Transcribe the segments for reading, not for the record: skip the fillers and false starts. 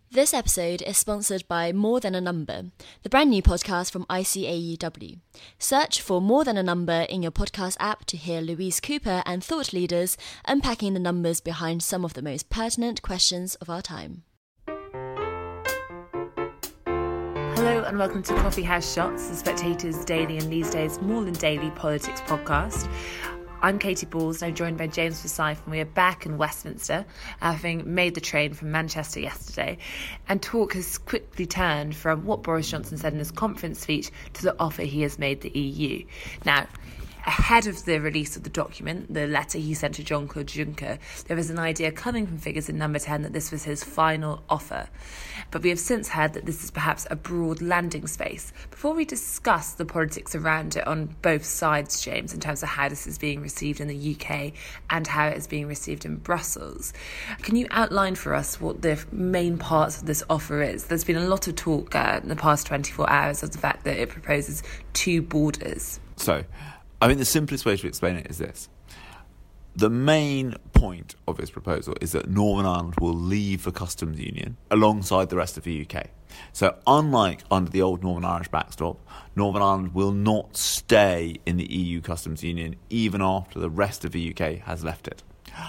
This episode is sponsored by More Than a Number, the brand new podcast from ICAEW. Search for More Than a Number in your podcast app to hear Louise Cooper and thought leaders unpacking the numbers behind some of the most pertinent questions of our time. Hello and welcome to Coffee House Shots, the Spectator's daily and these days more than daily politics podcast. I'm Katie Balls and I'm joined by James Forsyth, and we are back in Westminster, having made the train from Manchester yesterday. And talk has quickly turned from what Boris Johnson said in his conference speech to the offer he has made the EU. Now, ahead of the release of the document, the letter he sent to Jean-Claude Juncker, there was an idea coming from figures in Number 10 that this was his final offer. But we have since heard that this is perhaps a broad landing space. Before we discuss the politics around it on both sides, James, in terms of how this is being received in the UK and how it is being received in Brussels, can you outline for us what the main parts of this offer is? There's been a lot of talk in the past 24 hours of the fact that it proposes two borders. I think the simplest way to explain it is this. The main point of this proposal is that Northern Ireland will leave the customs union alongside the rest of the UK. So unlike under the old Northern Irish backstop, Northern Ireland will not stay in the EU customs union even after the rest of the UK has left it.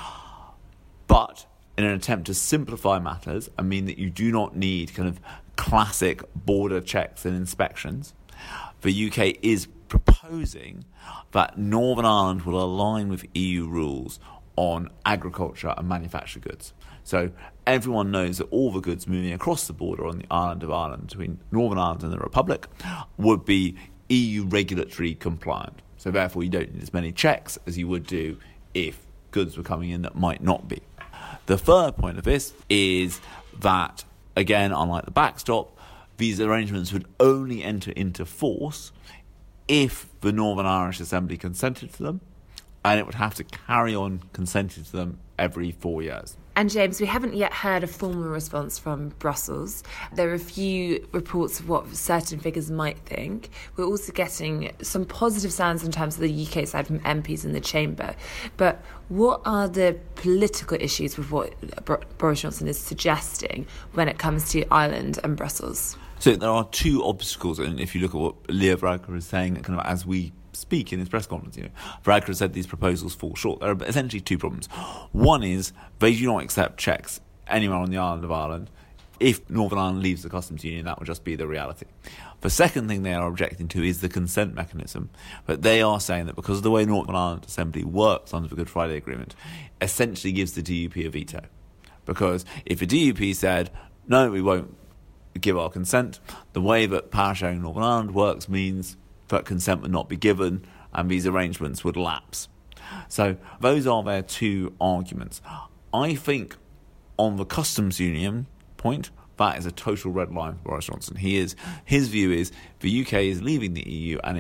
But in an attempt to simplify matters and mean that you do not need kind of classic border checks and inspections, the UK is proposing that Northern Ireland will align with EU rules on agriculture and manufactured goods. So everyone knows that all the goods moving across the border on the island of Ireland between Northern Ireland and the Republic would be EU regulatory compliant. So therefore you don't need as many checks as you would do if goods were coming in that might not be. The third point of this is that, again, unlike the backstop, these arrangements would only enter into force if the Northern Irish Assembly consented to them, and it would have to carry on consenting to them every 4 years. And James, we haven't yet heard a formal response from Brussels. There are a few reports of what certain figures might think. We're also getting some positive sounds in terms of the UK side from MPs in the chamber. But what are the political issues with what Boris Johnson is suggesting when it comes to Ireland and Brussels? So there are two obstacles, and if you look at what Leo Varadkar is saying kind of as we speak in his press conference, Varadkar said these proposals fall short. There are essentially two problems. One is they do not accept checks anywhere on the island of Ireland. If Northern Ireland leaves the customs union, that will just be the reality. The second thing they are objecting to is the consent mechanism. But they are saying that because of the way Northern Ireland Assembly works under the Good Friday Agreement, essentially gives the DUP a veto. Because if the DUP said, no, we won't give our consent, the way that power sharing in Northern Ireland works means that consent would not be given and these arrangements would lapse. So those are their two arguments. I think on the customs union point, that is a total red line for Boris Johnson. His view is the UK is leaving the EU and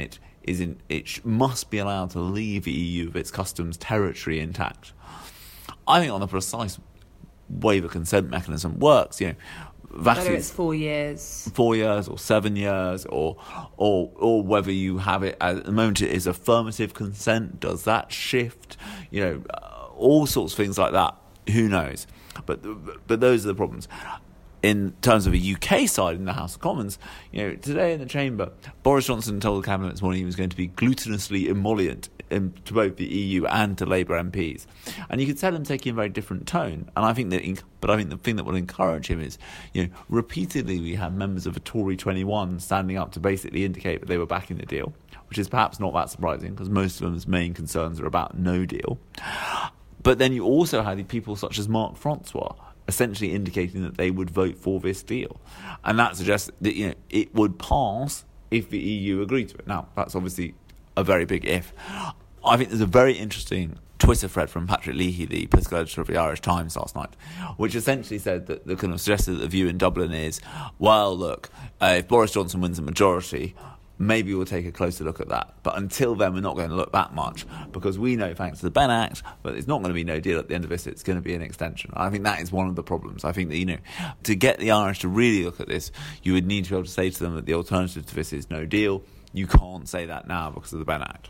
it must be allowed to leave the EU with its customs territory intact. I think on the precise way the consent mechanism works, whether it's 4 years. 4 years or 7 years or whether you have it at the moment it is affirmative consent, does that shift? All sorts of things like that. Who knows? But those are the problems. In terms of the UK side in the House of Commons, today in the Chamber, Boris Johnson told the Cabinet this morning he was going to be glutinously emollient to both the EU and to Labour MPs. And you could tell him taking a very different tone. And I think the thing that will encourage him is, repeatedly we had members of the Tory 21 standing up to basically indicate that they were backing the deal, which is perhaps not that surprising because most of them's main concerns are about no deal. But then you also had people such as Mark Francois essentially indicating that they would vote for this deal. And that suggests that it would pass if the EU agreed to it. Now, that's obviously a very big if. I think there's a very interesting Twitter thread from Patrick Leahy, the political editor of the Irish Times last night, which essentially said that the kind of suggested that the view in Dublin is, well, look, if Boris Johnson wins a majority, maybe we'll take a closer look at that. But until then, we're not going to look that much because we know, thanks to the Benn Act, but it's not going to be no deal at the end of this. It's going to be an extension. I think that is one of the problems. I think that, to get the Irish to really look at this, you would need to be able to say to them that the alternative to this is no deal. You can't say that now because of the Benn Act.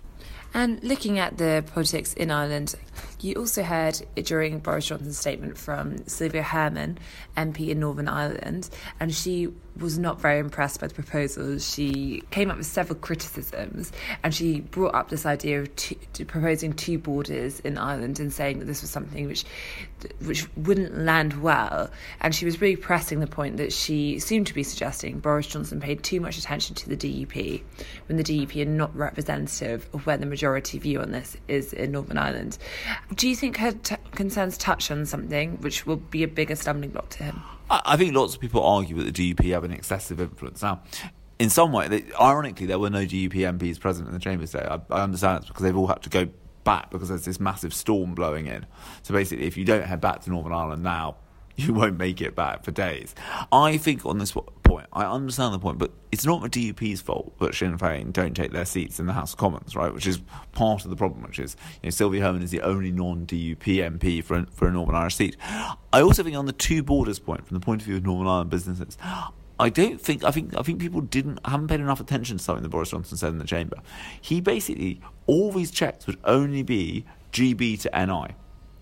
And looking at the politics in Ireland, you also heard during Boris Johnson's statement from Sylvia Herman, MP in Northern Ireland, and she was not very impressed by the proposals. She came up with several criticisms, and she brought up this idea of proposing two borders in Ireland and saying that this was something which wouldn't land well. And she was really pressing the point that she seemed to be suggesting Boris Johnson paid too much attention to the DUP, when the DUP are not representative of where the majority view on this is in Northern Ireland. Do you think her concerns touch on something which will be a bigger stumbling block to him? I think lots of people argue that the DUP have an excessive influence. Now, in some way, ironically, there were no DUP MPs present in the Chamber today. I understand it's because they've all had to go back because there's this massive storm blowing in. So basically, if you don't head back to Northern Ireland now, you won't make it back for days. I think on this point, I understand the point, but it's not the DUP's fault that Sinn Féin don't take their seats in the House of Commons, right? Which is part of the problem, which is, Sylvia Herman is the only non-DUP MP for a Northern Irish seat. I also think on the two borders point, from the point of view of Northern Ireland businesses, I think people haven't paid enough attention to something that Boris Johnson said in the Chamber. He basically, all these checks would only be GB to NI.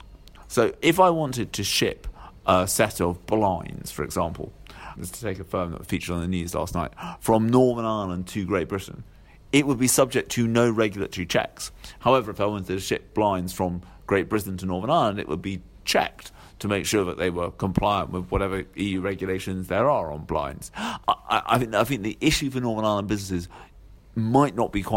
So if I wanted to ship a set of blinds, for example, just to take a firm that featured on the news last night, from Northern Ireland to Great Britain, it would be subject to no regulatory checks. However, if I wanted to ship blinds from Great Britain to Northern Ireland, it would be checked to make sure that they were compliant with whatever EU regulations there are on blinds. I think the issue for Northern Ireland businesses might not be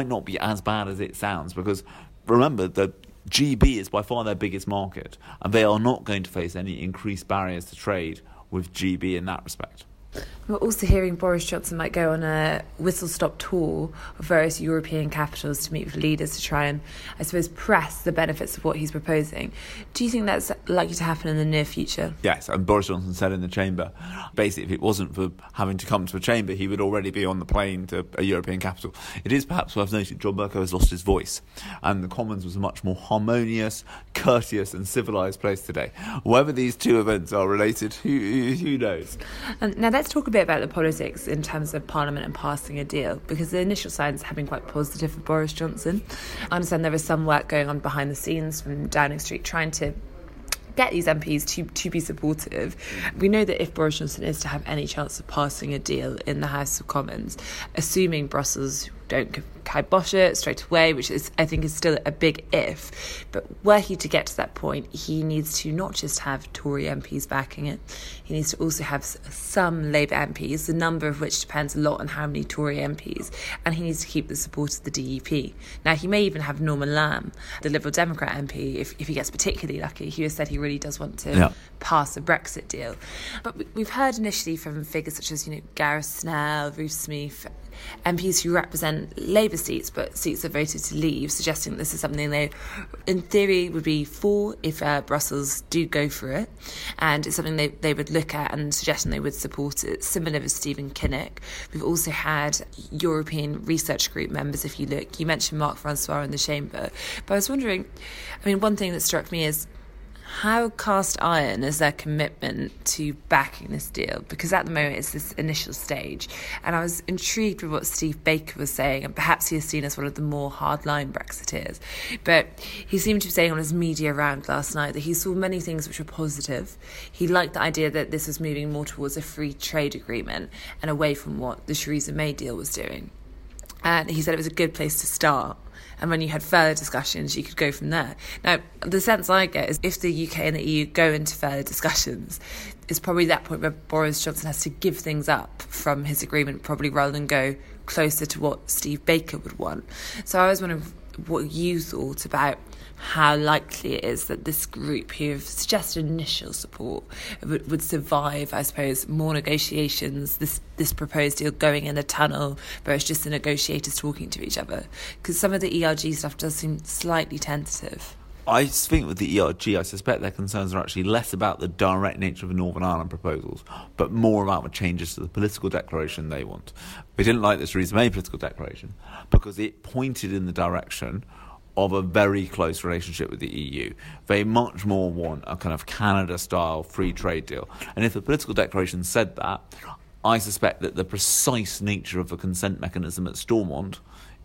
as bad as it sounds, because remember that GB is by far their biggest market, and they are not going to face any increased barriers to trade with GB in that respect. We're also hearing Boris Johnson might go on a whistle-stop tour of various European capitals to meet with leaders to try and, I suppose, press the benefits of what he's proposing. Do you think that's likely to happen in the near future? Yes, and Boris Johnson said in the Chamber, basically, if it wasn't for having to come to a Chamber, he would already be on the plane to a European capital. It is perhaps worth noting John Bercow has lost his voice, and the Commons was a much more harmonious, courteous and civilised place today. Whether these two events are related, who knows? Now let's talk a bit about the politics in terms of Parliament and passing a deal, because the initial signs have been quite positive for Boris Johnson. I understand there is some work going on behind the scenes from Downing Street trying to get these MPs to be supportive. We know that if Boris Johnson is to have any chance of passing a deal in the House of Commons, assuming Brussels don't kibosh it straight away, which is, I think, is still a big if. But were he to get to that point, he needs to not just have Tory MPs backing it, he needs to also have some Labour MPs, the number of which depends a lot on how many Tory MPs, and he needs to keep the support of the DUP. Now, he may even have Norman Lamb, the Liberal Democrat MP, if he gets particularly lucky. He has said he really does want to pass a Brexit deal. But we've heard initially from figures such as, Gareth Snell, Ruth Smeeth, MPs who represent Labour seats, but seats that voted to leave, suggesting that this is something they, in theory, would be for if Brussels do go for it, and it's something they would look at and suggesting they would support it, similar with Stephen Kinnock. We've also had European Research Group members, if you look. You mentioned Marc Francois in the Chamber, but I was wondering, one thing that struck me is how cast iron is their commitment to backing this deal? Because at the moment it's this initial stage, and I was intrigued with what Steve Baker was saying, and perhaps he is seen as one of the more hardline Brexiteers, but he seemed to be saying on his media round last night that he saw many things which were positive. He liked the idea that this was moving more towards a free trade agreement and away from what the Theresa May deal was doing, and he said it was a good place to start. And when you had further discussions, you could go from there. Now, the sense I get is if the UK and the EU go into further discussions, it's probably that point where Boris Johnson has to give things up from his agreement, probably rather than go closer to what Steve Baker would want. So I was wondering what you thought about how likely it is that this group who have suggested initial support would survive, I suppose, more negotiations, this proposed deal going in a tunnel where it's just the negotiators talking to each other. Because some of the ERG stuff does seem slightly tentative. I think with the ERG, I suspect their concerns are actually less about the direct nature of the Northern Ireland proposals, but more about the changes to the political declaration they want. They didn't like the Theresa May political declaration because it pointed in the direction of a very close relationship with the EU. They much more want a kind of Canada-style free trade deal. And if the political declaration said that, I suspect that the precise nature of the consent mechanism at Stormont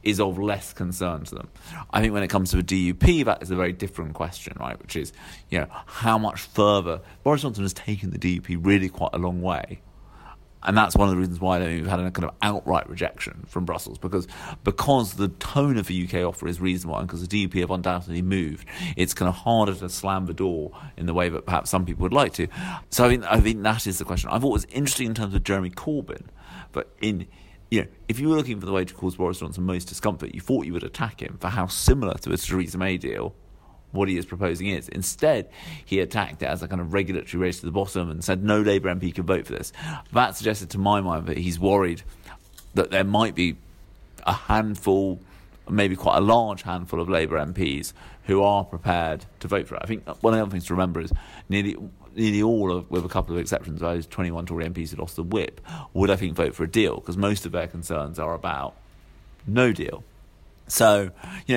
is of less concern to them. I think when it comes to a DUP, that is a very different question, right? Which is, how much further Boris Johnson has taken the DUP really quite a long way. And that's one of the reasons why we've had a kind of outright rejection from Brussels, because the tone of the UK offer is reasonable, and because the DUP have undoubtedly moved, it's kind of harder to slam the door in the way that perhaps some people would like to. So I think that is the question. I thought it was interesting in terms of Jeremy Corbyn, but if you were looking for the way to cause Boris Johnson most discomfort, you thought you would attack him for how similar to a Theresa May deal what he is proposing is. Instead, he attacked it as a kind of regulatory race to the bottom and said no Labour MP could vote for this. That suggested to my mind that he's worried that there might be a handful, maybe quite a large handful of Labour MPs who are prepared to vote for it. I think one of the other things to remember is nearly all, with a couple of exceptions, those 21 Tory MPs who lost the whip, would, I think, vote for a deal, because most of their concerns are about no deal. So,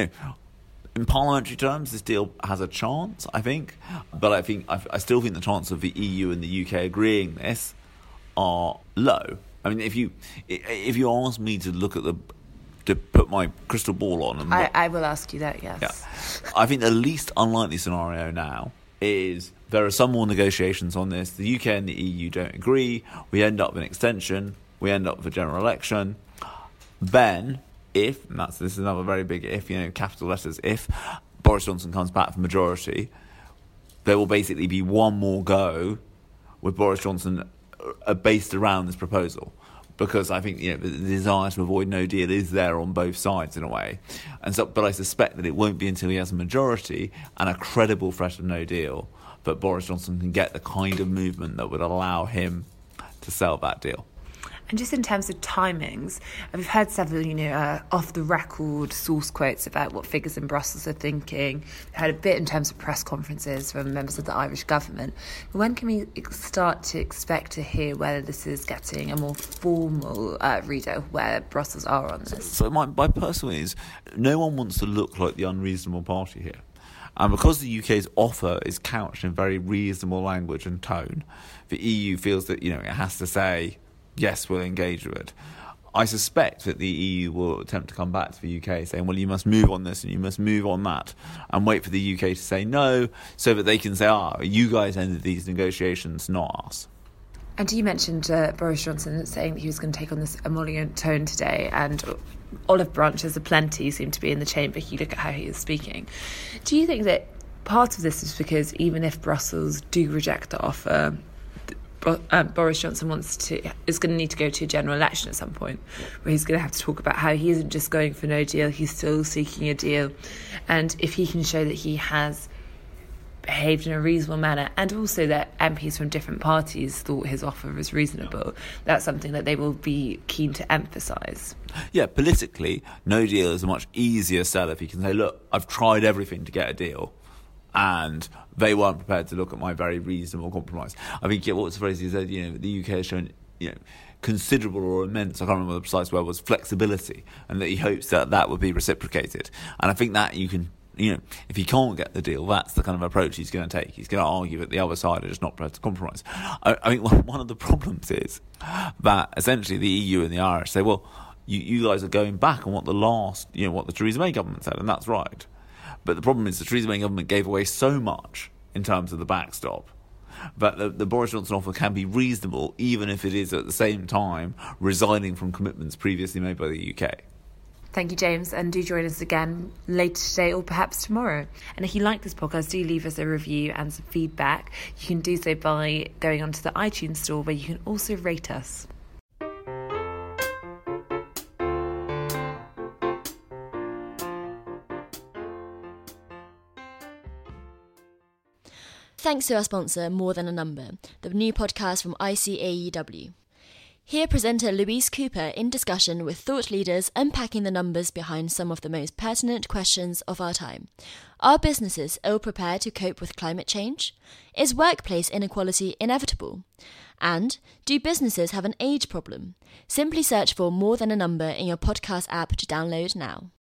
in parliamentary terms, this deal has a chance, I think. But I still think the chance of the EU and the UK agreeing this are low. I mean, if you ask me to put my crystal ball on, I will ask you that. Yes. Yeah, I think the least unlikely scenario now is there are some more negotiations on this. The UK and the EU don't agree. We end up with an extension. We end up with a general election. Then, this is another very big if, capital letters, if Boris Johnson comes back for majority, there will basically be one more go with Boris Johnson based around this proposal. Because I think, the desire to avoid no deal is there on both sides in a way. But I suspect that it won't be until he has a majority and a credible threat of no deal that Boris Johnson can get the kind of movement that would allow him to sell that deal. And just in terms of timings, we've heard several, off-the-record source quotes about what figures in Brussels are thinking. We've heard a bit in terms of press conferences from members of the Irish government. But when can we start to expect to hear whether this is getting a more formal read of where Brussels are on this? So my personal is, no one wants to look like the unreasonable party here. And because the UK's offer is couched in very reasonable language and tone, the EU feels that, it has to say, yes, we'll engage with it. I suspect that the EU will attempt to come back to the UK saying, well, you must move on this and you must move on that, and wait for the UK to say no so that they can say, you guys ended these negotiations, not us. And you mentioned Boris Johnson saying that he was going to take on this emollient tone today, and olive branches aplenty seem to be in the chamber if you look at how he is speaking. Do you think that part of this is because even if Brussels do reject the offer, Boris Johnson is going to need to go to a general election at some point, where he's going to have to talk about how he isn't just going for no deal, he's still seeking a deal, and if he can show that he has behaved in a reasonable manner, and also that MPs from different parties thought his offer was reasonable, that's something that they will be keen to emphasise. Yeah, politically, no deal is a much easier sell if he can say, look, I've tried everything to get a deal, and they weren't prepared to look at my very reasonable compromise. I think what was the phrase he said, the UK has shown, considerable or immense, I can't remember the precise word was, flexibility, and that he hopes that would be reciprocated. And I think that you can, if he can't get the deal, that's the kind of approach he's going to take. He's going to argue that the other side are just not prepared to compromise. I think one of the problems is that essentially the EU and the Irish say, well, you guys are going back on what the Theresa May government said, and that's right. But the problem is the Theresa May government gave away so much in terms of the backstop that the Boris Johnson offer can be reasonable, even if it is at the same time resigning from commitments previously made by the UK. Thank you, James, and do join us again later today or perhaps tomorrow. And if you like this podcast, do leave us a review and some feedback. You can do so by going onto the iTunes store, where you can also rate us. Thanks to our sponsor, More Than a Number, the new podcast from ICAEW. Hear presenter Louise Cooper in discussion with thought leaders unpacking the numbers behind some of the most pertinent questions of our time. Are businesses ill-prepared to cope with climate change? Is workplace inequality inevitable? And do businesses have an age problem? Simply search for More Than a Number in your podcast app to download now.